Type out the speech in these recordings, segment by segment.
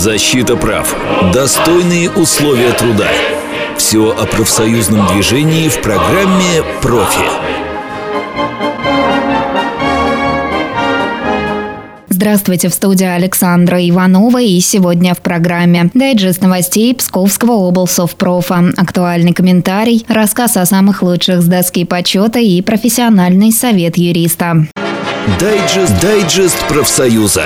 Защита прав. Достойные условия труда. Все о профсоюзном движении в программе «Профи». Здравствуйте, в студии Александра Иванова, и сегодня в программе дайджест новостей Псковского облсовпрофа, актуальный комментарий, рассказ о самых лучших с доски почета и профессиональный совет юриста. Дайджест профсоюза.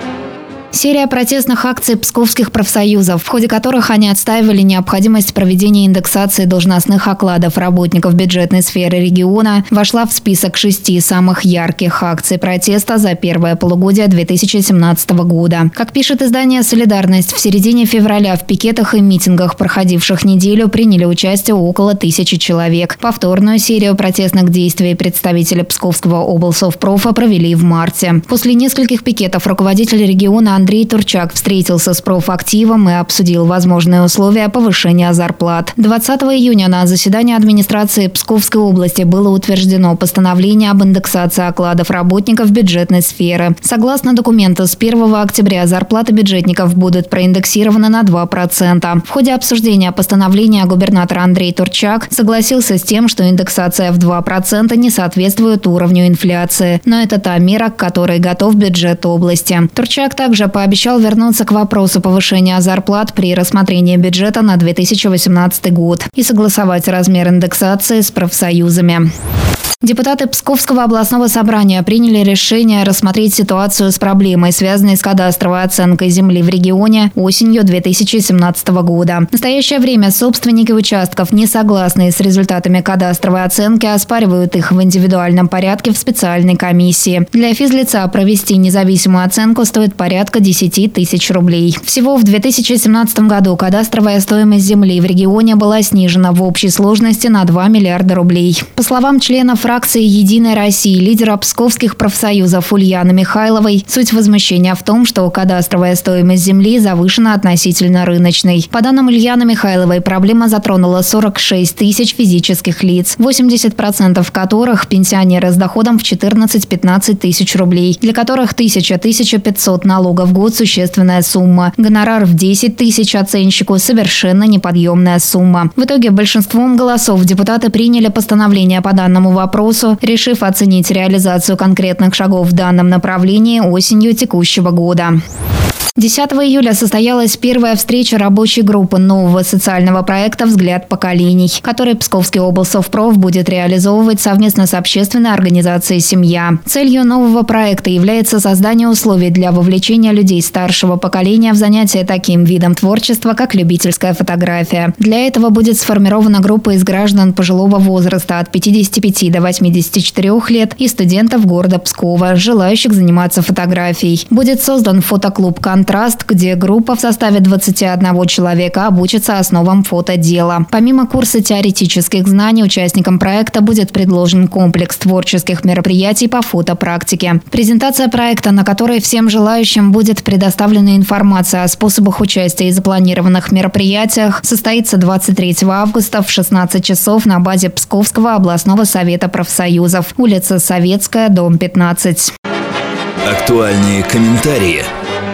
Серия протестных акций псковских профсоюзов, в ходе которых они отстаивали необходимость проведения индексации должностных окладов работников бюджетной сферы региона, вошла в список 6 самых ярких акций протеста за первое полугодие 2017 года. Как пишет издание «Солидарность», в середине февраля в пикетах и митингах, проходивших неделю, приняли участие около 1000 человек. Повторную серию протестных действий представители Псковского облсовпрофа провели в марте. После нескольких пикетов руководитель региона Андрей Турчак встретился с профактивом и обсудил возможные условия повышения зарплат. 20 июня на заседании администрации Псковской области было утверждено постановление об индексации окладов работников бюджетной сферы. Согласно документу, с 1 октября зарплаты бюджетников будут проиндексированы на 2%. В ходе обсуждения постановления губернатор Андрей Турчак согласился с тем, что индексация в 2% не соответствует уровню инфляции. Но это та мера, к которой готов бюджет области. Турчак также пообещал вернуться к вопросу повышения зарплат при рассмотрении бюджета на 2018 год и согласовать размер индексации с профсоюзами. Депутаты Псковского областного собрания приняли решение рассмотреть ситуацию с проблемой, связанной с кадастровой оценкой земли в регионе осенью 2017 года. В настоящее время собственники участков, не согласные с результатами кадастровой оценки, оспаривают их в индивидуальном порядке в специальной комиссии. Для физлица провести независимую оценку стоит порядка 10 тысяч рублей. Всего в 2017 году кадастровая стоимость земли в регионе была снижена в общей сложности на 2 миллиарда рублей. По словам членов фракции «Единой России», лидера псковских профсоюзов Ульяны Михайловой, суть возмущения в том, что кадастровая стоимость земли завышена относительно рыночной. По данным Ульяны Михайловой, проблема затронула 46 тысяч физических лиц, 80% которых пенсионеры с доходом в 14-15 тысяч рублей, для которых 1000-1500 налогов в год – существенная сумма. Гонорар в 10 тысяч оценщику – совершенно неподъемная сумма. В итоге большинством голосов депутаты приняли постановление по данному вопросу, решив оценить реализацию конкретных шагов в данном направлении осенью текущего года. 10 июля состоялась первая встреча рабочей группы нового социального проекта «Взгляд поколений», который Псковский облсовпроф будет реализовывать совместно с общественной организацией «Семья». Целью нового проекта является создание условий для вовлечения людей старшего поколения в занятия таким видом творчества, как любительская фотография. Для этого будет сформирована группа из граждан пожилого возраста от 55 до 84 лет и студентов города Пскова, желающих заниматься фотографией. Будет создан фотоклуб «Контраст», где группа в составе 21 человека обучится основам фотодела. Помимо курса теоретических знаний, участникам проекта будет предложен комплекс творческих мероприятий по фотопрактике. Презентация проекта, на которой всем желающим будет предоставлена информация о способах участия и запланированных мероприятиях, состоится 23 августа в 16 часов на базе Псковского областного совета профсоюзов, улица Советская, дом 15. Актуальные комментарии.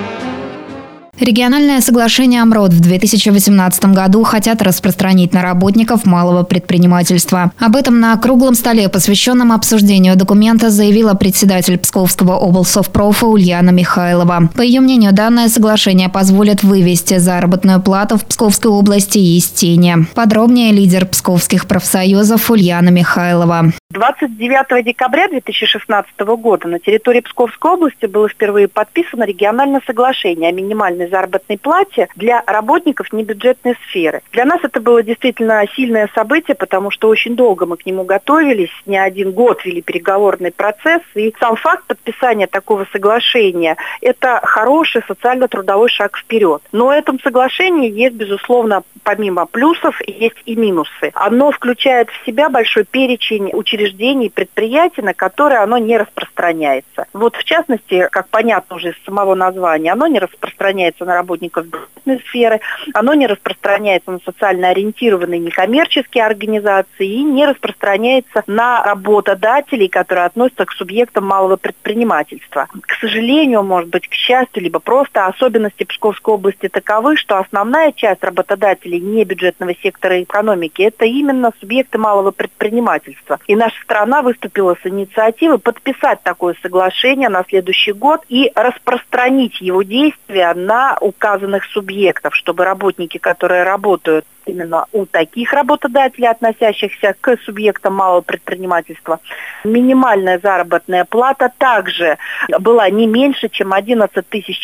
Региональное соглашение ОМРОД в 2018 году хотят распространить на работников малого предпринимательства. Об этом на круглом столе, посвященном обсуждению документа, заявила председатель Псковского облсовпрофа Ульяна Михайлова. По ее мнению, данное соглашение позволит вывести заработную плату в Псковской области из тени. Подробнее лидер псковских профсоюзов Ульяна Михайлова. 29 декабря 2016 года на территории Псковской области было впервые подписано региональное соглашение о минимальной заработной плате для работников небюджетной сферы. Для нас это было действительно сильное событие, потому что очень долго мы к нему готовились, не один год вели переговорный процесс, и сам факт подписания такого соглашения – это хороший социально-трудовой шаг вперед. Но в этом соглашении есть, безусловно, помимо плюсов, есть и минусы. Оно включает в себя большой перечень учреждений, предприятий, на которые оно не распространяется. Вот в частности, как понятно уже из самого названия, оно не распространяется распространяется на работников бюджетной сферы, оно не распространяется на социально ориентированные некоммерческие организации и не распространяется на работодателей, которые относятся к субъектам малого предпринимательства. К сожалению, может быть, к счастью, либо просто особенности Псковской области таковы, что основная часть работодателей небюджетного сектора экономики – это именно субъекты малого предпринимательства. И наша страна выступила с инициативой подписать такое соглашение на следующий год и распространить его действия на указанных субъектов, чтобы работники, которые работают именно у таких работодателей, относящихся к субъектам малого предпринимательства, минимальная заработная плата также была не меньше, чем 11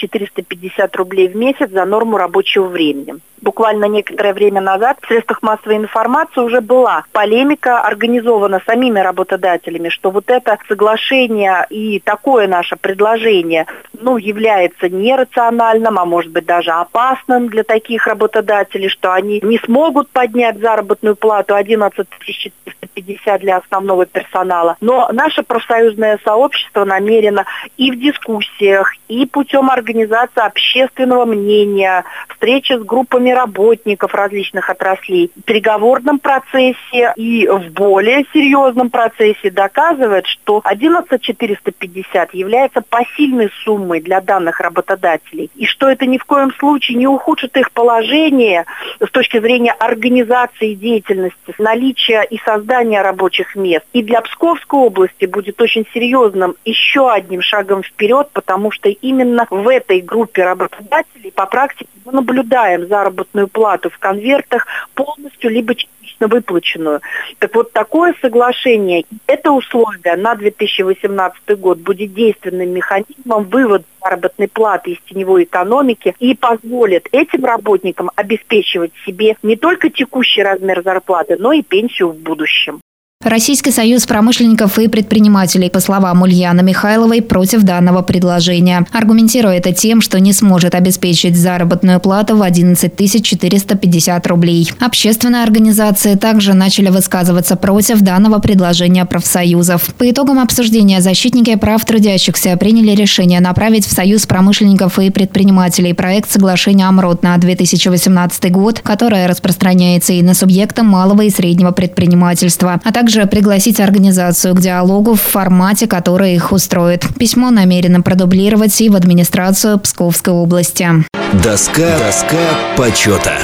450 рублей в месяц за норму рабочего времени. Буквально некоторое время назад в средствах массовой информации уже была полемика, организована самими работодателями, что вот это соглашение и такое наше предложение является нерациональным, а может быть даже опасным для таких работодателей, что они не смогут поднять заработную плату 11 450 для основного персонала. Но наше профсоюзное сообщество намерено и в дискуссиях, и путем организации общественного мнения, встречи с группами работников различных отраслей, в переговорном процессе и в более серьезном процессе доказывает, что 11 450 является посильной суммой для данных работодателей, и что это ни в коем случае не ухудшит их положение с точки зрения организации деятельности, наличия и создания рабочих мест. И для Псковской области будет очень серьезным еще одним шагом вперед, потому что именно в этой группе работодателей по практике мы наблюдаем заработную плату в конвертах полностью либо частично выплаченную. Так вот, такое соглашение, это условие на 2018 год будет действенным механизмом вывода заработной платы из теневой экономики и позволит этим работникам обеспечивать себе не только текущий размер зарплаты, но и пенсию в будущем. Российский союз промышленников и предпринимателей, по словам Ульяны Михайловой, против данного предложения. Аргументируя это тем, что не сможет обеспечить заработную плату в 11 450 рублей. Общественные организации также начали высказываться против данного предложения профсоюзов. По итогам обсуждения защитники прав трудящихся приняли решение направить в Союз промышленников и предпринимателей проект соглашения ОМРОТ на 2018 год, которое распространяется и на субъекты малого и среднего предпринимательства, а также пригласить организацию к диалогу в формате, который их устроит. Письмо намерено продублировать и в администрацию Псковской области. Доска почета.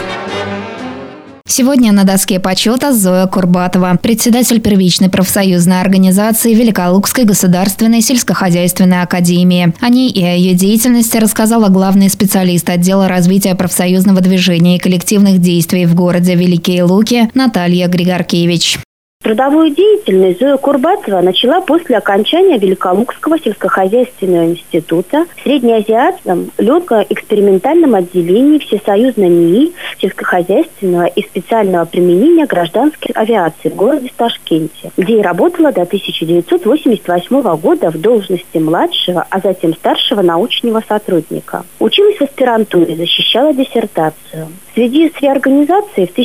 Сегодня на доске почета Зоя Курбатова, председатель первичной профсоюзной организации Великолукской государственной сельскохозяйственной академии. О ней и о ее деятельности рассказала главный специалист отдела развития профсоюзного движения и коллективных действий в городе Великие Луки Наталья Григоркевич. Трудовую деятельность Зоя Курбатова начала после окончания Великолукского сельскохозяйственного института в Среднеазиатском летно-экспериментальном отделении Всесоюзной НИИ сельскохозяйственного и специального применения гражданской авиации в городе Ташкенте, где и работала до 1988 года в должности младшего, а затем старшего научного сотрудника. Училась в аспирантуре, защищала диссертацию. В связи с реорганизацией в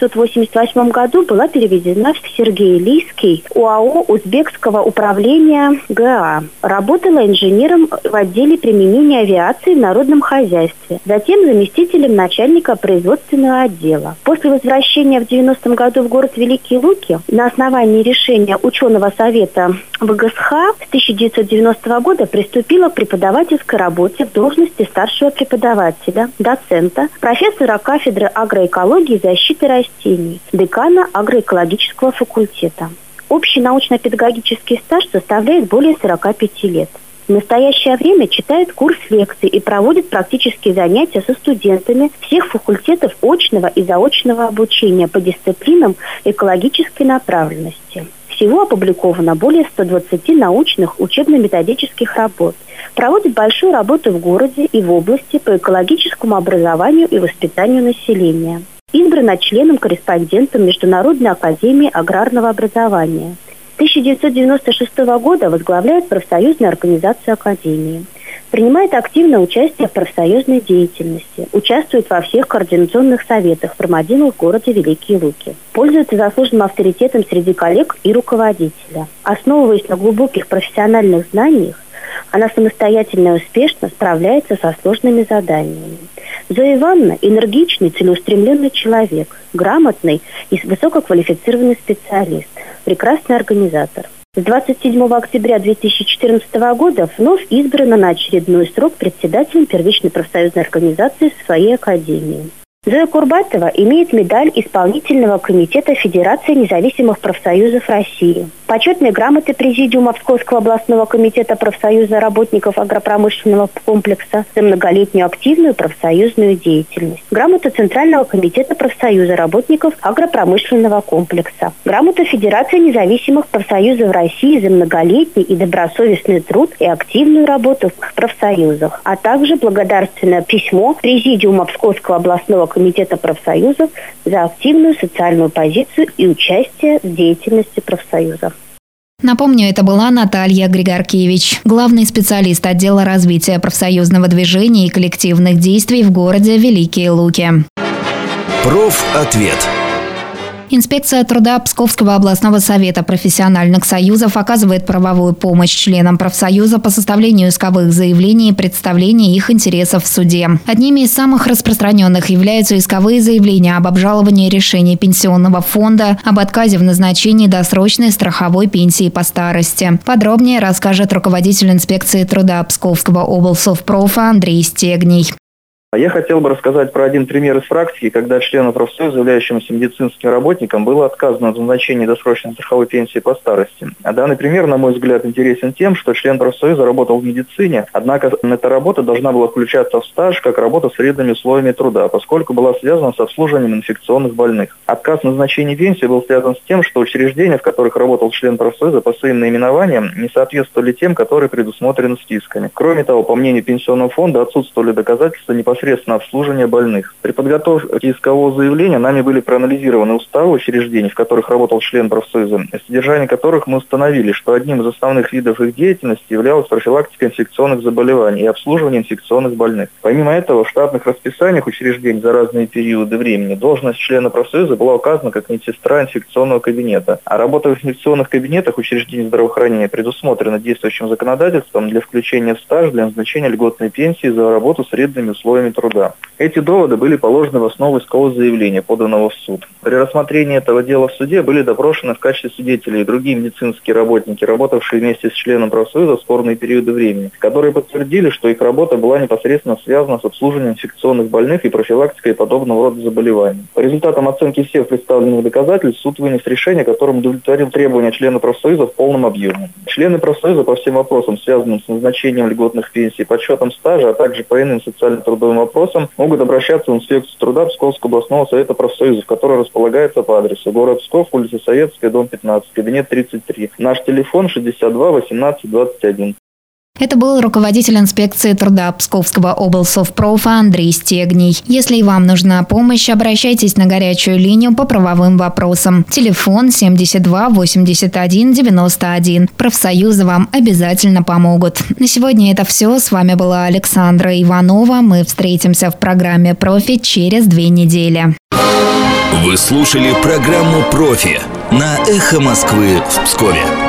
1988 году была переведена в Сергейлийский УАО Узбекского управления ГА. Работала инженером в отделе применения авиации в народном хозяйстве, затем заместителем начальника производственного отдела. После возвращения в 90-м году в город Великие Луки на основании решения ученого совета ВГСХ с 1990 года приступила к преподавательской работе в должности старшего преподавателя, доцента, профессора кафедры агроэкологии и защиты растений, декана агроэкологического факультета. Общий научно-педагогический стаж составляет более 45 лет. В настоящее время читает курс лекций и проводит практические занятия со студентами всех факультетов очного и заочного обучения по дисциплинам экологической направленности. Всего опубликовано более 120 научных учебно-методических работ. Проводит большую работу в городе и в области по экологическому образованию и воспитанию населения. Избрана членом-корреспондентом Международной академии аграрного образования. С 1996 года возглавляет профсоюзную организацию Академии. Принимает активное участие в профсоюзной деятельности. Участвует во всех координационных советах промоделов в городе Великие Луки. Пользуется заслуженным авторитетом среди коллег и руководителя. Основываясь на глубоких профессиональных знаниях, Она самостоятельно и успешно справляется со сложными заданиями. Зоя Ивановна – энергичный, целеустремленный человек, грамотный и высококвалифицированный специалист, прекрасный организатор. С 27 октября 2014 года вновь избрана на очередной срок председателем первичной профсоюзной организации своей академии. Зоя Курбатова имеет медаль Исполнительного комитета Федерации независимых профсоюзов России, почетные грамоты Президиума Псковского областного комитета профсоюза работников агропромышленного комплекса за многолетнюю активную профсоюзную деятельность, грамоту Центрального комитета профсоюза работников агропромышленного комплекса, грамоту Федерации независимых профсоюзов России за многолетний и добросовестный труд и активную работу в профсоюзах, а также благодарственное письмо Президиума Псковского областного комитета профсоюзов за активную социальную позицию и участие в деятельности профсоюза. Напомню, это была Наталья Григоркевич, главный специалист отдела развития профсоюзного движения и коллективных действий в городе Великие Луки. Профответ. Инспекция труда Псковского областного совета профессиональных союзов оказывает правовую помощь членам профсоюза по составлению исковых заявлений и представлению их интересов в суде. Одними из самых распространенных являются исковые заявления об обжаловании решений пенсионного фонда, об отказе в назначении досрочной страховой пенсии по старости. Подробнее расскажет руководитель инспекции труда Псковского облсовпрофа Андрей Стегний. Я хотел бы рассказать про один пример из практики, когда члену профсоюза, являющемуся медицинским работником, было отказано в назначении досрочной страховой пенсии по старости. А данный пример, на мой взгляд, интересен тем, что член профсоюза работал в медицине, однако эта работа должна была включаться в стаж как работа с вредными условиями труда, поскольку была связана с обслуживанием инфекционных больных. Отказ в назначении пенсии был связан с тем, что учреждения, в которых работал член профсоюза, по своим наименованиям не соответствовали тем, которые предусмотрены списками. Кроме того, по мнению пенсионного фонда, отсутствовали доказательства непосредственно обслуживания больных. При подготовке искового заявления нами были проанализированы уставы учреждений, в которых работал член профсоюза, содержание которых мы установили, что одним из основных видов их деятельности являлась профилактика инфекционных заболеваний и обслуживание инфекционных больных. Помимо этого, в штатных расписаниях учреждений за разные периоды времени должность члена профсоюза была указана как медсестра инфекционного кабинета, а работа в инфекционных кабинетах учреждений здравоохранения предусмотрена действующим законодательством для включения в стаж для назначения льготной пенсии за работу с вредными условиями труда. Эти доводы были положены в основу искового заявления, поданного в суд. При рассмотрении этого дела в суде были допрошены в качестве свидетелей и другие медицинские работники, работавшие вместе с членом профсоюза в спорные периоды времени, которые подтвердили, что их работа была непосредственно связана с обслуживанием инфекционных больных и профилактикой подобного рода заболеваний. По результатам оценки всех представленных доказательств суд вынес решение, которым удовлетворил требования члена профсоюза в полном объеме. Члены профсоюза по всем вопросам, связанным с назначением льготных пенсий, подсчетом стажа, а также по иным социально-трудовым вопросам, могут обращаться в инспекцию труда Псковского областного совета профсоюзов, который располагается по адресу город Псков, улица Советская, дом 15, кабинет 33. Наш телефон 62 18 21. Это был руководитель инспекции труда Псковского облсовпрофа Андрей Стегний. Если и вам нужна помощь, обращайтесь на горячую линию по правовым вопросам. Телефон 72 81 91. Профсоюзы вам обязательно помогут. На сегодня это все. С вами была Александра Иванова. Мы встретимся в программе «Профи» через 2 недели. Вы слушали программу «Профи» на «Эхо Москвы» в Пскове.